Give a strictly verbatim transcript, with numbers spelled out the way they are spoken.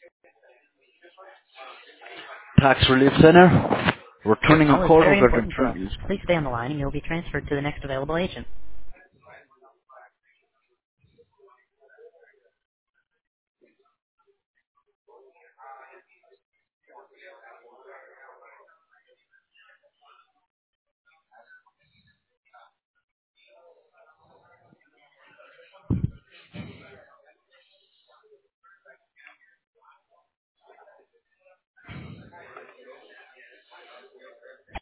Tax Relief Center. Your Returning a call is call very regarding important to us. previous. Please stay on the line and you'll be transferred to the next available agent.